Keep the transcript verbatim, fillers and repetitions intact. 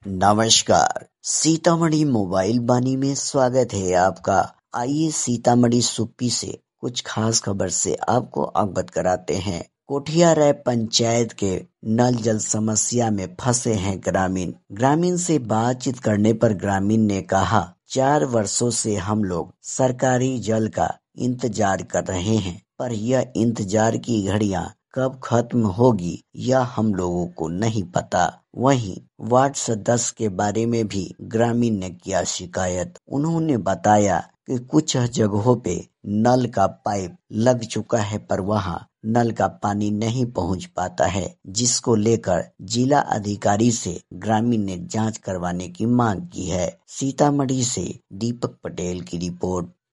नमस्कार, सीतामढ़ी मोबाइल वाणी में स्वागत है आपका। आइए सीतामढ़ी सुप्पी से कुछ खास खबर से आपको अवगत कराते हैं। कोठियाराय पंचायत के नल जल समस्या में फंसे हैं ग्रामीण। ग्रामीण से बातचीत करने पर ग्रामीण ने कहा, चार वर्षों से हम लोग सरकारी जल का इंतजार कर रहे हैं, पर यह इंतजार की घड़ियां कब खत्म होगी यह हम लोगों को नहीं पता। वहीं वार्ड सदस्य के बारे में भी ग्रामीण ने किया शिकायत। उन्होंने बताया कि कुछ जगहों पे नल का पाइप लग चुका है, पर वहां नल का पानी नहीं पहुंच पाता है, जिसको लेकर जिला अधिकारी से ग्रामीण ने जांच करवाने की मांग की है। सीतामढ़ी से दीपक पटेल की रिपोर्ट।